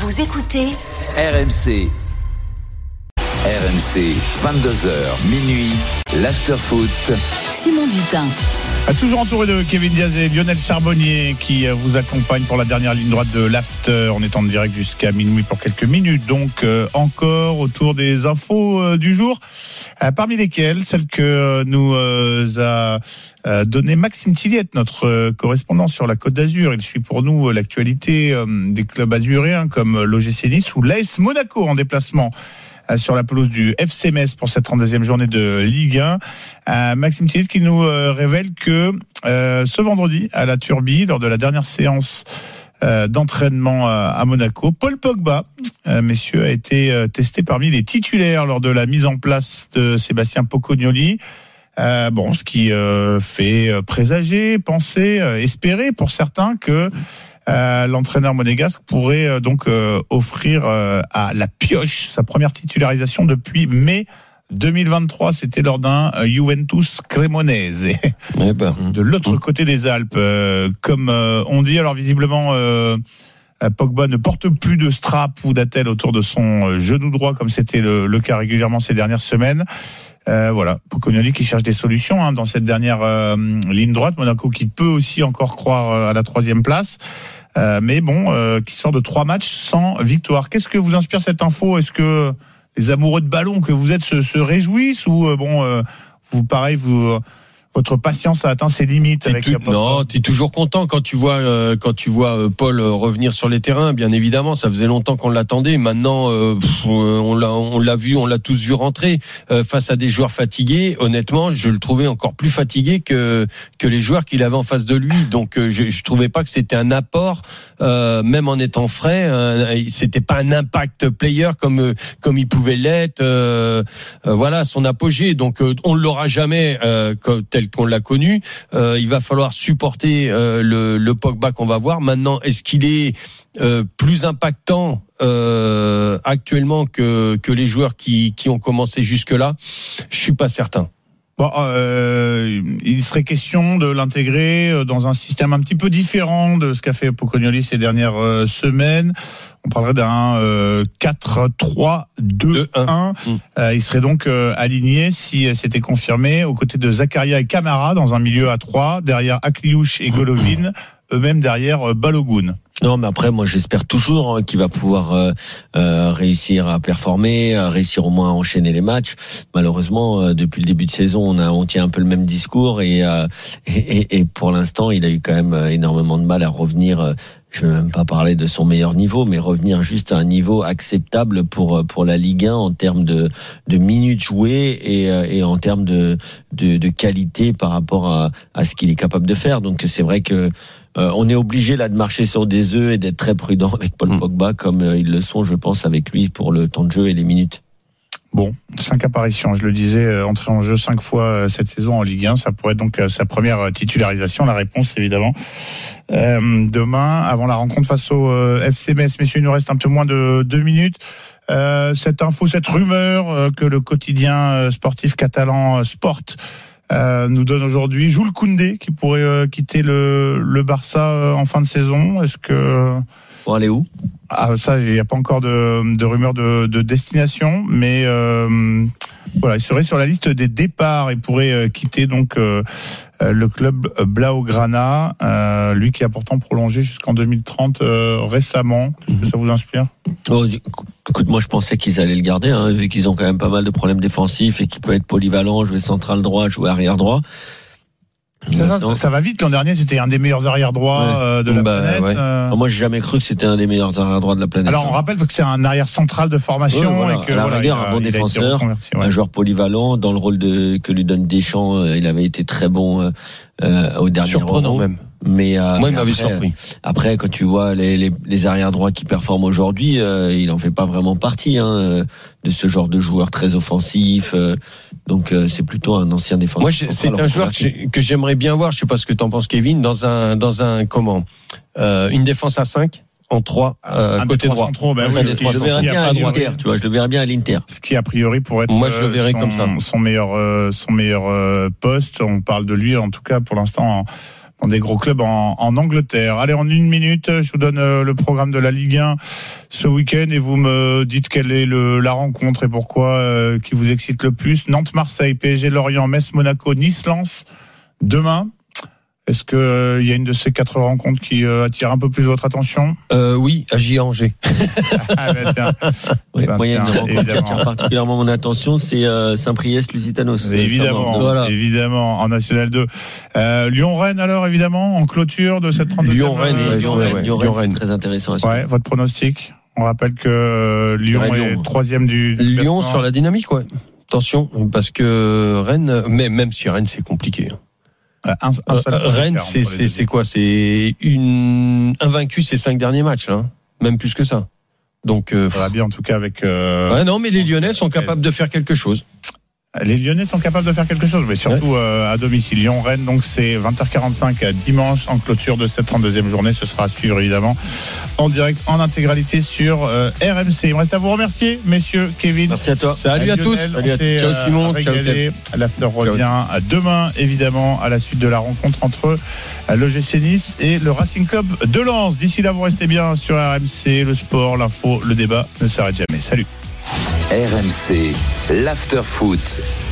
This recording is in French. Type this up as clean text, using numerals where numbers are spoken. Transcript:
Vous écoutez RMC. RMC, 22h, minuit, l'after-foot. Simon Dutin. Toujours entouré de Kevin Diaz et Lionel Charbonnier qui vous accompagnent pour la dernière ligne droite de l'after. On est en direct jusqu'à minuit pour quelques minutes. Donc encore autour des infos du jour, parmi lesquelles celle que nous a donné Maxime Tilliette, notre correspondant sur la Côte d'Azur. Il suit pour nous l'actualité des clubs azuréens comme l'OGC Nice ou l'AS Monaco en déplacement sur la pelouse du FC Metz pour cette 32e journée de Ligue 1. Maxime Tilliette qui nous révèle que ce vendredi à la Turbie, lors de la dernière séance d'entraînement à Monaco, Paul Pogba, messieurs, a été testé parmi les titulaires lors de la mise en place de Sébastien Pocognoli. Ce qui fait présager, penser, espérer pour certains que l'entraîneur monégasque pourrait donc offrir à la Pioche sa première titularisation depuis mai 2023. C'était lors d'un Juventus Cremonese de l'autre côté des Alpes, comme on dit. Alors visiblement Pogba ne porte plus de strap ou d'attelle autour de son genou droit comme c'était le cas régulièrement ces dernières semaines. Pocognoli qui cherche des solutions dans cette dernière ligne droite. Monaco qui peut aussi encore croire à la 3e place, qui sort de 3 matchs sans victoire. Qu'est-ce que vous inspire cette info ? Est-ce que les amoureux de ballon que vous êtes se réjouissent ou votre patience a atteint ses limites t'es toujours content quand tu vois Paul revenir sur les terrains. Bien évidemment, ça faisait longtemps qu'on l'attendait. Maintenant, on l'a vu, on l'a tous vu rentrer face à des joueurs fatigués. Honnêtement, je le trouvais encore plus fatigué que les joueurs qu'il avait en face de lui. Donc, je trouvais pas que c'était un apport, même en étant frais. C'était pas un impact player comme il pouvait l'être. Son apogée. Donc, on l'aura jamais tel qu'on l'a connu. Il va falloir supporter le Pogba qu'on va voir. Maintenant, est-ce qu'il est plus impactant actuellement que les joueurs qui ont commencé jusque-là ? Je suis pas certain. Il serait question de l'intégrer dans un système un petit peu différent de ce qu'a fait Pocognoli ces dernières semaines. On parlerait d'un 4-3-2-1. Il serait donc aligné, si c'était confirmé, aux côtés de Zakaria et Camara dans un milieu à 3, derrière Akliouche et Golovin, eux-mêmes derrière Balogun. Non, mais après, moi, j'espère toujours qu'il va pouvoir réussir à performer, réussir au moins à enchaîner les matchs. Malheureusement, depuis le début de saison, on tient un peu le même discours et pour l'instant, il a eu quand même énormément de mal à revenir. Je ne vais même pas parler de son meilleur niveau, mais revenir juste à un niveau acceptable pour la Ligue 1 en termes de minutes jouées et en termes de qualité par rapport à ce qu'il est capable de faire. Donc c'est vrai que on est obligé là de marcher sur des œufs et d'être très prudent avec Paul Pogba comme ils le sont, je pense, avec lui pour le temps de jeu et les minutes. 5 apparitions, je le disais, entré en jeu 5 fois cette saison en Ligue 1, ça pourrait être donc sa première titularisation. La réponse, évidemment, demain, avant la rencontre face au FC Metz. Messieurs, il nous reste un peu moins de 2 minutes. Cette rumeur que le quotidien sportif catalan Sport nous donne aujourd'hui, Jules Koundé qui pourrait quitter le Barça en fin de saison. Est-ce que... Pour aller où ? Ça, il n'y a pas encore de rumeur de destination, mais il serait sur la liste des départs et pourrait quitter donc le club Blaugrana, lui qui a pourtant prolongé jusqu'en 2030 récemment. Qu'est-ce que ça vous inspire ? Écoute, moi je pensais qu'ils allaient le garder, vu qu'ils ont quand même pas mal de problèmes défensifs et qu'il peut être polyvalent, jouer central droit, jouer arrière droit. Ça va vite. L'an dernier, c'était un des meilleurs arrière-droits de la planète. Ouais. Moi, j'ai jamais cru que c'était un des meilleurs arrière-droits de la planète. Alors, on rappelle que c'est un arrière central de formation. Et que, à la rigueur, un bon défenseur, un joueur polyvalent. Dans le rôle que lui donne Deschamps, il avait été très bon au dernier surprenant Euro. Même. Mais moi, il m'avait surpris. Après, quand tu vois les arrière droits qui performent aujourd'hui, il en fait pas vraiment partie de ce genre de joueur très offensif. Donc c'est plutôt un ancien défenseur. Moi, c'est un joueur que j'aimerais bien voir. Je sais pas ce que t'en penses, Kevin, dans une défense à 5. En 3 côté droit. Je le verrais bien à l'Inter, tu vois, je le verrais bien à l'Inter. Ce qui a priori pourrait être moi je le verrais comme ça. Son meilleur poste, on parle de lui en tout cas pour l'instant dans des gros clubs en Angleterre. Allez, en 1 minute, je vous donne le programme de la Ligue 1 ce week-end et vous me dites quelle est la rencontre et pourquoi qui vous excite le plus. Nantes-Marseille, PSG-Lorient, Metz-Monaco, Nice-Lens demain. Est-ce que il y a une de ces 4 rencontres qui attire un peu plus votre attention? Oui, AJ-Angers. Ah ben tiens. Moi, il y a une rencontre qui attire particulièrement mon attention, c'est Saint-Priest-Lusitanos. Évidemment, en National 2. Lyon-Rennes alors, évidemment, en clôture de cette 32e. Lyon-Rennes, c'est très intéressant à suivre. Ouais, votre pronostic? On rappelle que Lyon est 3e du Lyon sur la dynamique, ouais. Attention, parce que Rennes, mais même si Rennes c'est compliqué. Rennes, c'est quoi? C'est invaincu ces 5 derniers matchs, là. Même plus que ça. Donc, ça va bien en tout cas avec. Ouais, non, mais les Lyonnais sont capables de faire quelque chose. Les Lyonnais sont capables de faire quelque chose, mais surtout à domicile. Lyon-Rennes, donc c'est 20h45 dimanche en clôture de cette 32e journée. Ce sera à suivre évidemment en direct, en intégralité sur RMC. Il me reste à vous remercier, messieurs. Kevin. Merci à toi. Salut à tous. Ciao Simon. Ciao. L'after revient demain évidemment à la suite de la rencontre entre l'OGC Nice et le Racing Club de Lens. D'ici là, vous restez bien sur RMC. Le sport, l'info, le débat ne s'arrête jamais. Salut. RMC, l'after foot.